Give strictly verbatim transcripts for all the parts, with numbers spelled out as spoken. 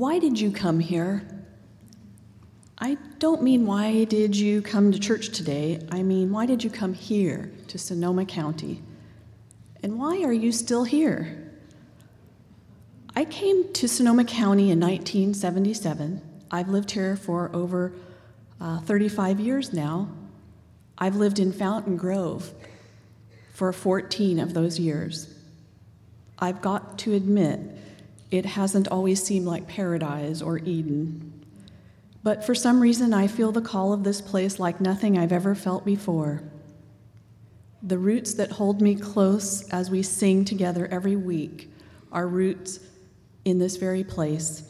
Why did you come here? I don't mean why did you come to church today. I mean, why did you come here to Sonoma County? And why are you still here? I came to Sonoma County in nineteen seventy-seven. I've lived here for over uh, thirty-five years now. I've lived in Fountain Grove for fourteen of those years. I've got to admit, it hasn't always seemed like paradise or Eden. But for some reason, I feel the call of this place like nothing I've ever felt before. The roots that hold me close as we sing together every week are roots in this very place.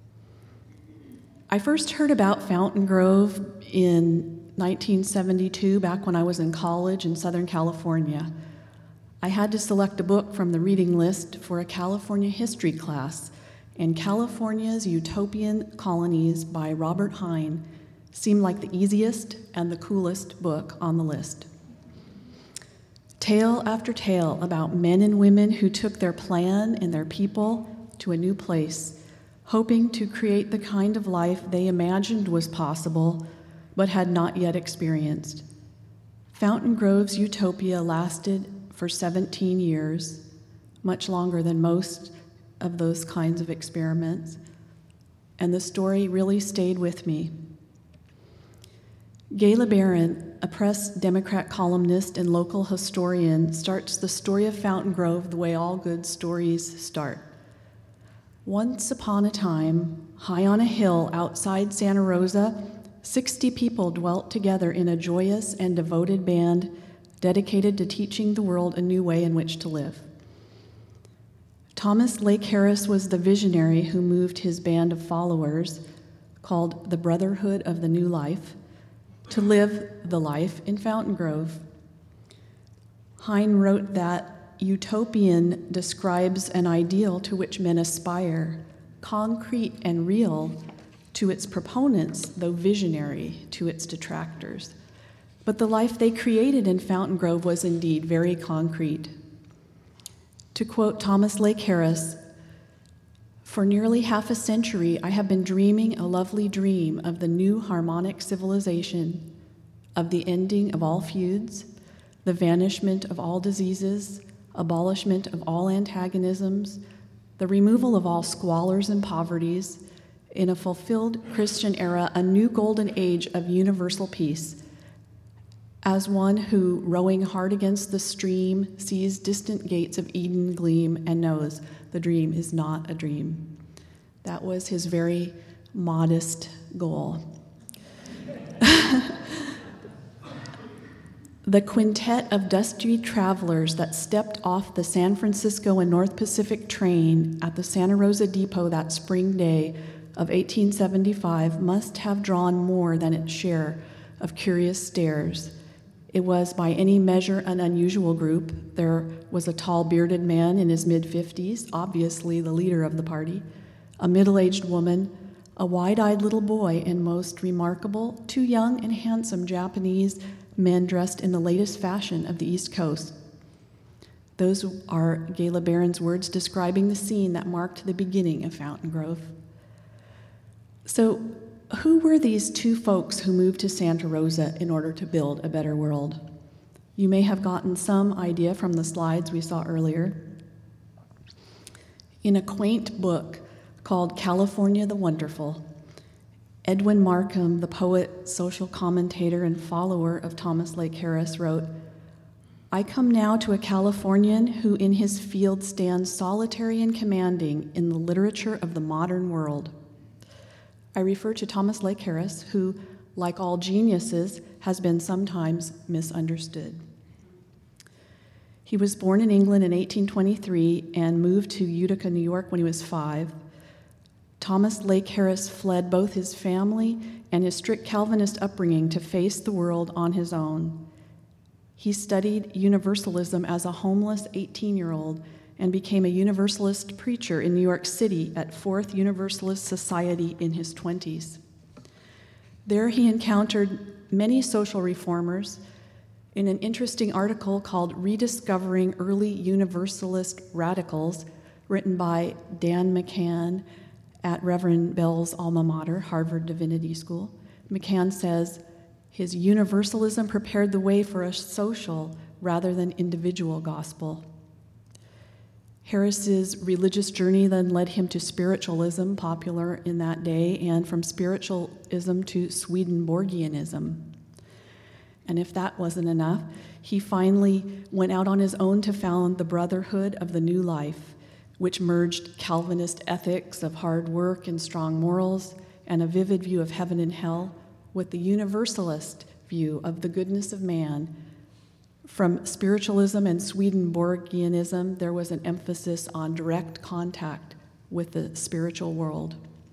I first heard about Fountain Grove in nineteen seventy-two, back when I was in college in Southern California. I had to select a book from the reading list for a California history class, and California's Utopian Colonies by Robert Hine seemed like the easiest and the coolest book on the list. Tale after tale about men and women who took their plan and their people to a new place, hoping to create the kind of life they imagined was possible but had not yet experienced. Fountain Grove's utopia lasted for seventeen years, much longer than most of those kinds of experiments, and the story really stayed with me. Gayla Barron, a press Democrat columnist and local historian, starts the story of Fountain Grove the way all good stories start. Once upon a time, high on a hill outside Santa Rosa, sixty people dwelt together in a joyous and devoted band dedicated to teaching the world a new way in which to live. Thomas Lake Harris was the visionary who moved his band of followers, called the Brotherhood of the New Life, to live the life in Fountain Grove. Hine wrote that utopian describes an ideal to which men aspire, concrete and real to its proponents, though visionary to its detractors. But the life they created in Fountain Grove was indeed very concrete. To quote Thomas Lake Harris, "For nearly half a century, I have been dreaming a lovely dream of the new harmonic civilization, of the ending of all feuds, the vanishment of all diseases, abolishment of all antagonisms, the removal of all squalors and poverties, in a fulfilled Christian era, a new golden age of universal peace. As one who, rowing hard against the stream, sees distant gates of Eden gleam and knows the dream is not a dream." That was his very modest goal. The quintet of dusty travelers that stepped off the San Francisco and North Pacific train at the Santa Rosa Depot that spring day of eighteen seventy-five must have drawn more than its share of curious stares. It was by any measure an unusual group. There was a tall, bearded man in his mid-fifties, obviously the leader of the party, a middle-aged woman, a wide-eyed little boy, and most remarkable, two young and handsome Japanese men dressed in the latest fashion of the East Coast. Those are Gayla Barron's words describing the scene that marked the beginning of Fountain Grove. So, who were these two folks who moved to Santa Rosa in order to build a better world? You may have gotten some idea from the slides we saw earlier. In a quaint book called California the Wonderful, Edwin Markham, the poet, social commentator, and follower of Thomas Lake Harris, wrote, "I come now to a Californian who in his field stands solitary and commanding in the literature of the modern world." I refer to Thomas Lake Harris, who, like all geniuses, has been sometimes misunderstood. He was born in England in eighteen twenty-three and moved to Utica, New York when he was five. Thomas Lake Harris fled both his family and his strict Calvinist upbringing to face the world on his own. He studied Universalism as a homeless eighteen-year-old and became a Universalist preacher in New York City at Fourth Universalist Society in his twenties. There he encountered many social reformers. In an interesting article called Rediscovering Early Universalist Radicals, written by Dan McCann at Reverend Bell's alma mater, Harvard Divinity School. McCann says, his universalism prepared the way for a social rather than individual gospel. Harris's religious journey then led him to spiritualism, popular in that day, and from spiritualism to Swedenborgianism. And if that wasn't enough, he finally went out on his own to found the Brotherhood of the New Life, which merged Calvinist ethics of hard work and strong morals and a vivid view of heaven and hell with the universalist view of the goodness of man. From spiritualism and Swedenborgianism, there was an emphasis on direct contact with the spiritual world.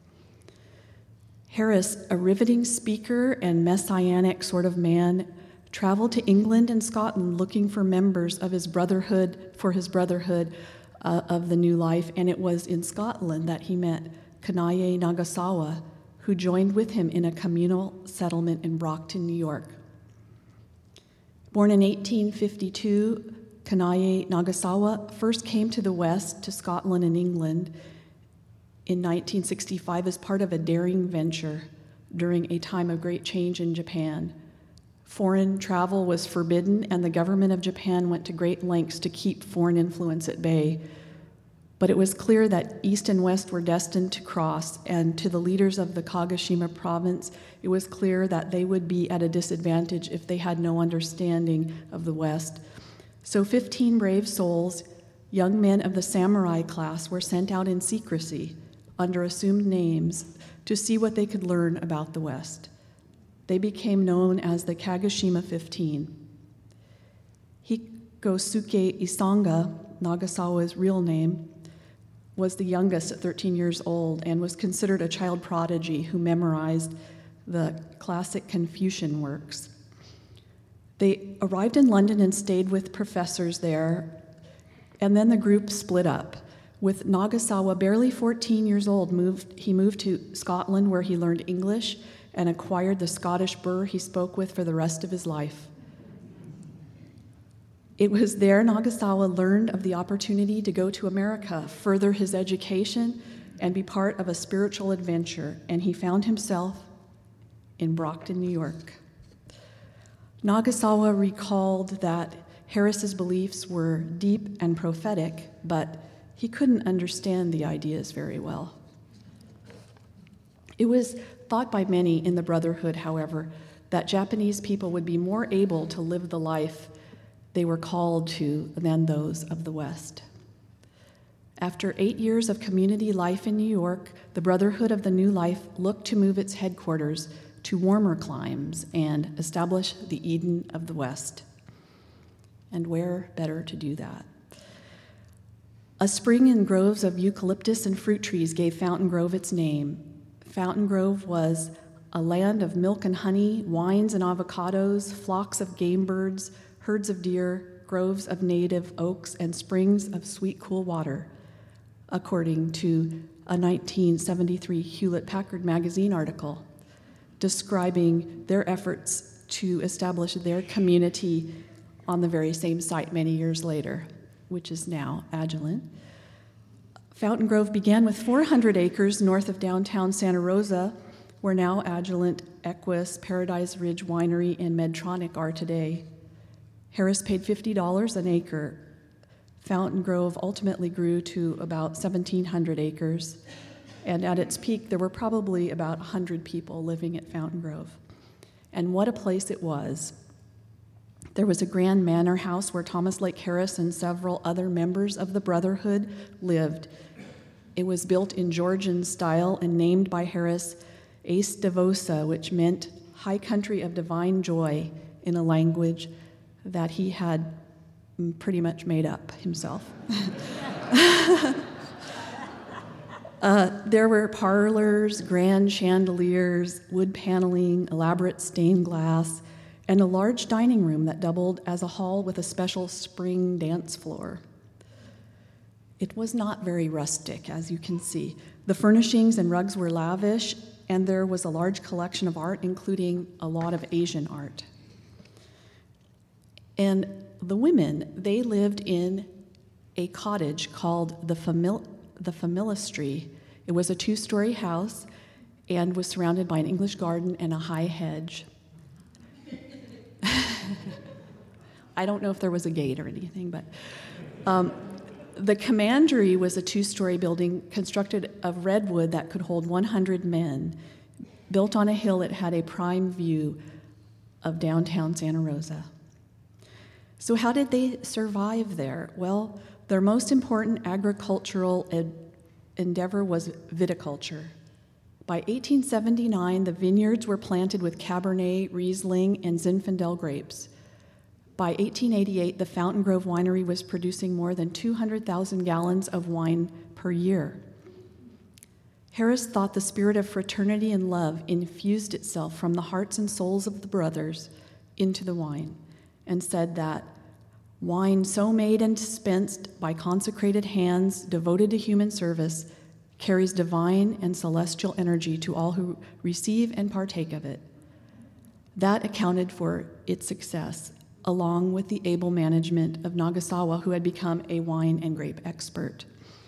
Harris, a riveting speaker and messianic sort of man, traveled to England and Scotland looking for members of his brotherhood, for his brotherhood uh, of the New Life, and it was in Scotland that he met Kanaye Nagasawa, who joined with him in a communal settlement in Brockton, New York. Born in eighteen fifty-two, Kanaye Nagasawa first came to the West, to Scotland and England, in nineteen sixty-five as part of a daring venture during a time of great change in Japan. Foreign travel was forbidden, and the government of Japan went to great lengths to keep foreign influence at bay. But it was clear that East and West were destined to cross, and to the leaders of the Kagoshima province, it was clear that they would be at a disadvantage if they had no understanding of the West. So fifteen brave souls, young men of the samurai class, were sent out in secrecy, under assumed names, to see what they could learn about the West. They became known as the Kagoshima Fifteen. Hikosuke Isanga, Nagasawa's real name, was the youngest at thirteen years old and was considered a child prodigy who memorized the classic Confucian works. They arrived in London and stayed with professors there, and then the group split up. With Nagasawa barely fourteen years old, moved, he moved to Scotland, where he learned English and acquired the Scottish burr he spoke with for the rest of his life. It was there Nagasawa learned of the opportunity to go to America, further his education, and be part of a spiritual adventure, and he found himself in Brockton, New York. Nagasawa recalled that Harris's beliefs were deep and prophetic, but he couldn't understand the ideas very well. It was thought by many in the Brotherhood, however, that Japanese people would be more able to live the life they were called to than those of the West. After eight years of community life in New York, the Brotherhood of the New Life looked to move its headquarters to warmer climes and establish the Eden of the West. And where better to do that? A spring and groves of eucalyptus and fruit trees gave Fountain Grove its name. Fountain Grove was a land of milk and honey, wines and avocados, flocks of game birds, herds of deer, groves of native oaks, and springs of sweet, cool water, according to a nineteen seventy-three Hewlett-Packard magazine article describing their efforts to establish their community on the very same site many years later, which is now Agilent. Fountain Grove began with four hundred acres north of downtown Santa Rosa, where now Agilent, Equus, Paradise Ridge Winery, and Medtronic are today. Harris paid fifty dollars an acre. Fountain Grove ultimately grew to about seventeen hundred acres, and at its peak, there were probably about one hundred people living at Fountain Grove. And what a place it was. There was a grand manor house where Thomas Lake Harris and several other members of the Brotherhood lived. It was built in Georgian style and named by Harris Ace Devosa, which meant high country of divine joy, in a language that he had pretty much made up himself. uh, there were parlors, grand chandeliers, wood paneling, elaborate stained glass, and a large dining room that doubled as a hall with a special spring dance floor. It was not very rustic, as you can see. The furnishings and rugs were lavish, and there was a large collection of art, including a lot of Asian art. And the women, they lived in a cottage called the, Famil- the Familistry It was a two-story house and was surrounded by an English garden and a high hedge. I don't know if there was a gate or anything, but um, the commandery was a two-story building constructed of redwood that could hold one hundred men. Built on a hill, it had a prime view of downtown Santa Rosa. So how did they survive there? Well, their most important agricultural ed- endeavor was viticulture. By eighteen seventy-nine, the vineyards were planted with Cabernet, Riesling, and Zinfandel grapes. By eighteen eighty-eight, the Fountain Grove Winery was producing more than two hundred thousand gallons of wine per year. Harris thought the spirit of fraternity and love infused itself from the hearts and souls of the brothers into the wine, and said that wine so made and dispensed by consecrated hands devoted to human service carries divine and celestial energy to all who receive and partake of it. That accounted for its success, along with the able management of Nagasawa, who had become a wine and grape expert.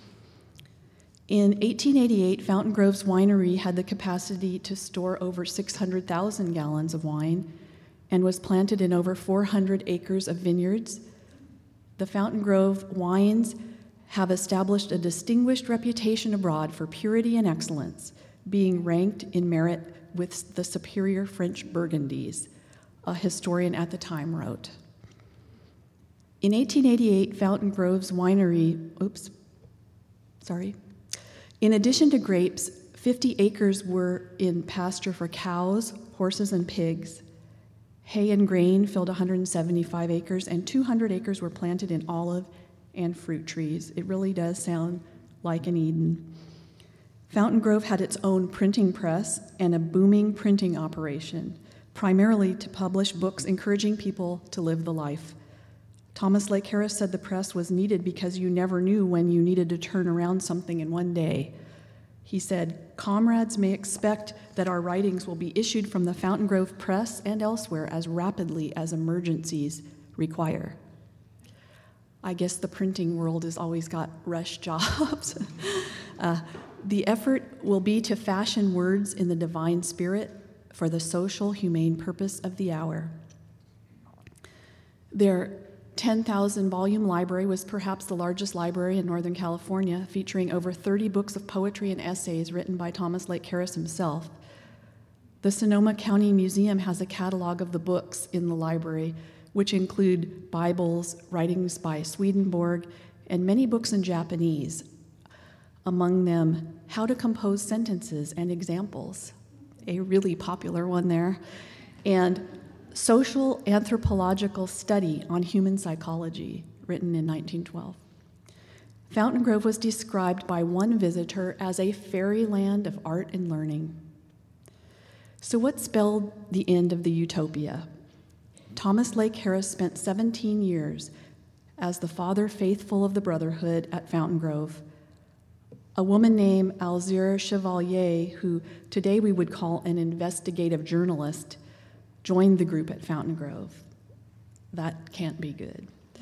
In eighteen eighty-eight, Fountain Grove's winery had the capacity to store over six hundred thousand gallons of wine and was planted in over four hundred acres of vineyards. The Fountain Grove wines have established a distinguished reputation abroad for purity and excellence, being ranked in merit with the superior French Burgundies, a historian at the time wrote. In eighteen eighty-eight, Fountain Grove's winery, oops, sorry, in addition to grapes, fifty acres were in pasture for cows, horses, and pigs. Hay and grain filled one hundred seventy-five acres, and two hundred acres were planted in olive and fruit trees. It really does sound like an Eden. Fountain Grove had its own printing press and a booming printing operation, primarily to publish books encouraging people to live the life. Thomas Lake Harris said the press was needed because you never knew when you needed to turn around something in one day. He said, "Comrades may expect that our writings will be issued from the Fountain Grove Press and elsewhere as rapidly as emergencies require." I guess the printing world has always got rush jobs. uh, the effort will be to fashion words in the divine spirit for the social, humane purpose of the hour. Their ten thousand volume library was perhaps the largest library in Northern California, featuring over thirty books of poetry and essays written by Thomas Lake Harris himself. The Sonoma County Museum has a catalog of the books in the library, which include Bibles, writings by Swedenborg, and many books in Japanese, among them How to Compose Sentences and Examples, a really popular one there, and Social Anthropological Study on Human Psychology, written in nineteen twelve. Fountain Grove was described by one visitor as a fairyland of art and learning. So what spelled the end of the utopia? Thomas Lake Harris spent seventeen years as the father faithful of the Brotherhood at Fountain Grove. A woman named Alzire Chevalier, who today we would call an investigative journalist, joined the group at Fountain Grove. That can't be good.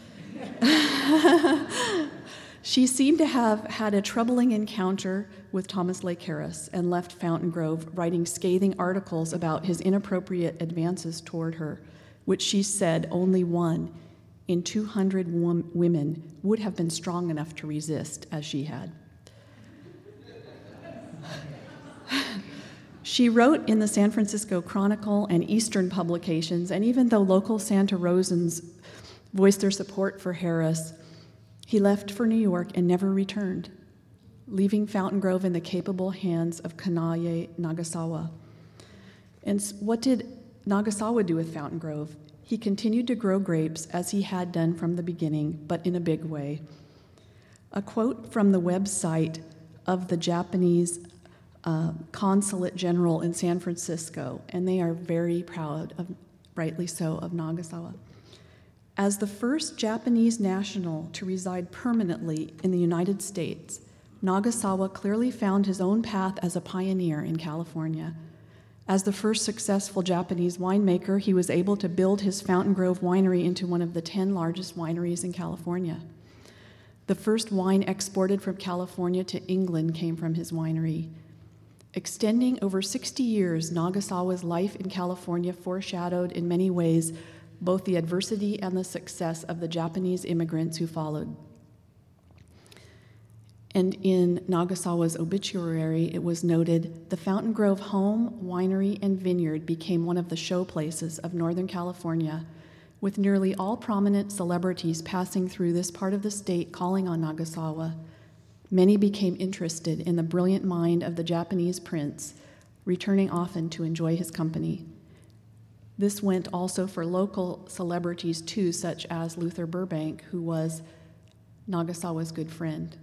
She seemed to have had a troubling encounter with Thomas Lake Harris and left Fountain Grove writing scathing articles about his inappropriate advances toward her, which she said only one in two hundred wom- women would have been strong enough to resist as she had. She wrote in the San Francisco Chronicle and Eastern publications, and even though local Santa Rosans voiced their support for Harris, he left for New York and never returned, leaving Fountain Grove in the capable hands of Kanaye Nagasawa. And what did Nagasawa do with Fountain Grove? He continued to grow grapes as he had done from the beginning, but in a big way. A quote from the website of the Japanese Uh, Consulate General in San Francisco, and they are very proud, of, rightly so, of Nagasawa. As the first Japanese national to reside permanently in the United States, Nagasawa clearly found his own path as a pioneer in California. As the first successful Japanese winemaker, he was able to build his Fountain Grove winery into one of the ten largest wineries in California. The first wine exported from California to England came from his winery. Extending over sixty years, Nagasawa's life in California foreshadowed in many ways both the adversity and the success of the Japanese immigrants who followed. And in Nagasawa's obituary, it was noted, the Fountain Grove home, winery, and vineyard became one of the showplaces of Northern California, with nearly all prominent celebrities passing through this part of the state calling on Nagasawa. Many became interested in the brilliant mind of the Japanese prince, returning often to enjoy his company. This went also for local celebrities too, such as Luther Burbank, who was Nagasawa's good friend.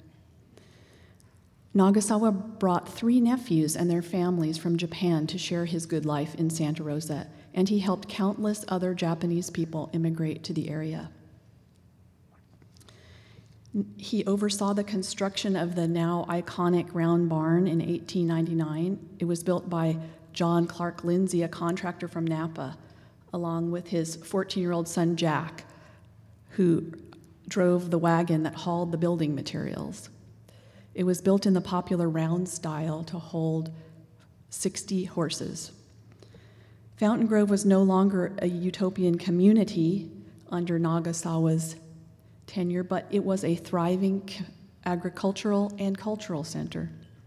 Nagasawa brought three nephews and their families from Japan to share his good life in Santa Rosa, and he helped countless other Japanese people immigrate to the area. He oversaw the construction of the now iconic Round Barn in eighteen ninety-nine. It was built by John Clark Lindsay, a contractor from Napa, along with his fourteen-year-old son Jack, who drove the wagon that hauled the building materials. It was built in the popular round style to hold sixty horses. Fountain Grove was no longer a utopian community under Nagasawa's tenure, but it was a thriving agricultural and cultural center.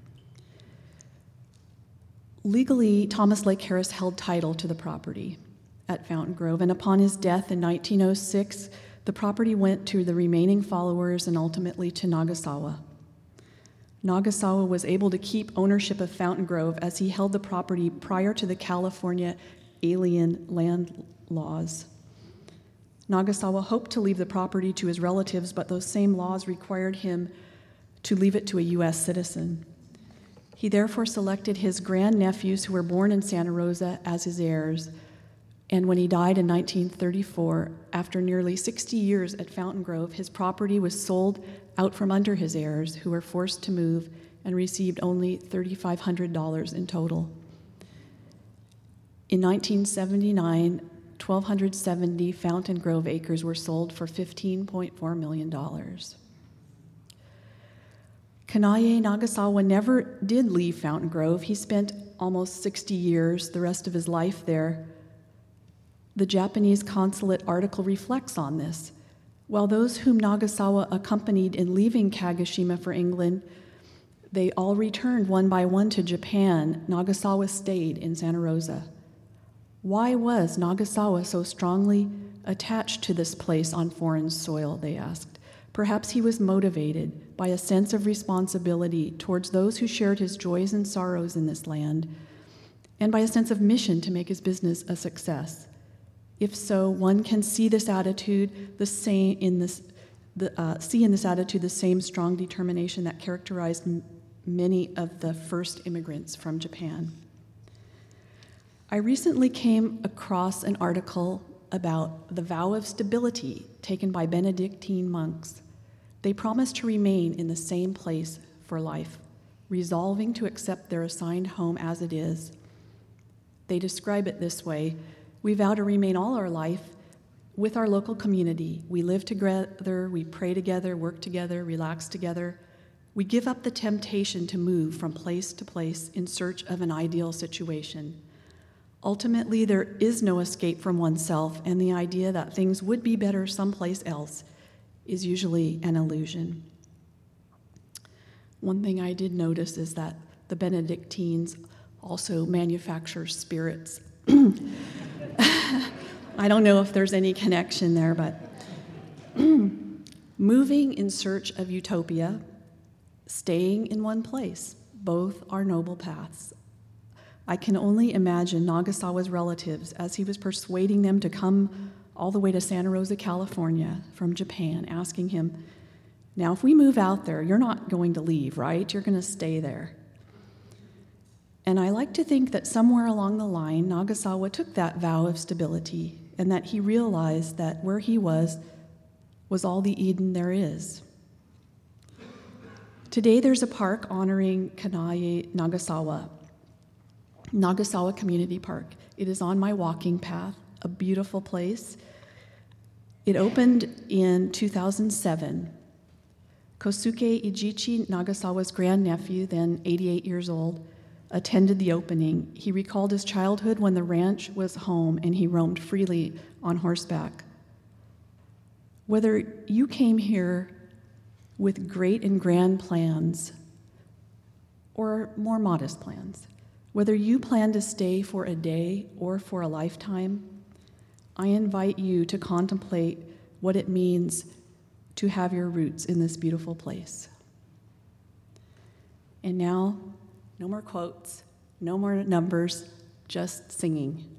Legally, Thomas Lake Harris held title to the property at Fountain Grove, and upon his death in nineteen oh six, the property went to the remaining followers and ultimately to Nagasawa. Nagasawa was able to keep ownership of Fountain Grove as he held the property prior to the California alien land laws. Nagasawa hoped to leave the property to his relatives, but those same laws required him to leave it to a U S citizen. He therefore selected his grandnephews who were born in Santa Rosa as his heirs, and when he died in nineteen thirty-four, after nearly sixty years at Fountain Grove, his property was sold out from under his heirs, who were forced to move and received only three thousand five hundred dollars in total. In nineteen seventy-nine, one thousand two hundred seventy Fountain Grove acres were sold for fifteen point four million dollars. Kanae Nagasawa never did leave Fountain Grove. He spent almost sixty years, the rest of his life there. The Japanese consulate article reflects on this. While those whom Nagasawa accompanied in leaving Kagoshima for England, they all returned one by one to Japan, Nagasawa stayed in Santa Rosa. Why was Nagasawa so strongly attached to this place on foreign soil, they asked. Perhaps he was motivated by a sense of responsibility towards those who shared his joys and sorrows in this land, and by a sense of mission to make his business a success. If so, one can see this attitude the same in this, the, uh, see in this attitude the same strong determination that characterized m- many of the first immigrants from Japan. I recently came across an article about the vow of stability taken by Benedictine monks. They promise to remain in the same place for life, resolving to accept their assigned home as it is. They describe it this way: we vow to remain all our life with our local community. We live together, we pray together, work together, relax together. We give up the temptation to move from place to place in search of an ideal situation. Ultimately, there is no escape from oneself, and the idea that things would be better someplace else is usually an illusion. One thing I did notice is that the Benedictines also manufacture spirits. I don't know if there's any connection there, but moving in search of utopia, staying in one place, both are noble paths. I can only imagine Nagasawa's relatives as he was persuading them to come all the way to Santa Rosa, California from Japan, asking him, now if we move out there, you're not going to leave, right? You're going to stay there. And I like to think that somewhere along the line, Nagasawa took that vow of stability and that he realized that where he was was all the Eden there is. Today there's a park honoring Kanae Nagasawa, Nagasawa Community Park. It is on my walking path, a beautiful place. It opened in two thousand seven. Kosuke Ijichi, Nagasawa's grandnephew, then eighty-eight years old, attended the opening. He recalled his childhood when the ranch was home and he roamed freely on horseback. Whether you came here with great and grand plans or more modest plans, whether you plan to stay for a day or for a lifetime, I invite you to contemplate what it means to have your roots in this beautiful place. And now, no more quotes, no more numbers, just singing.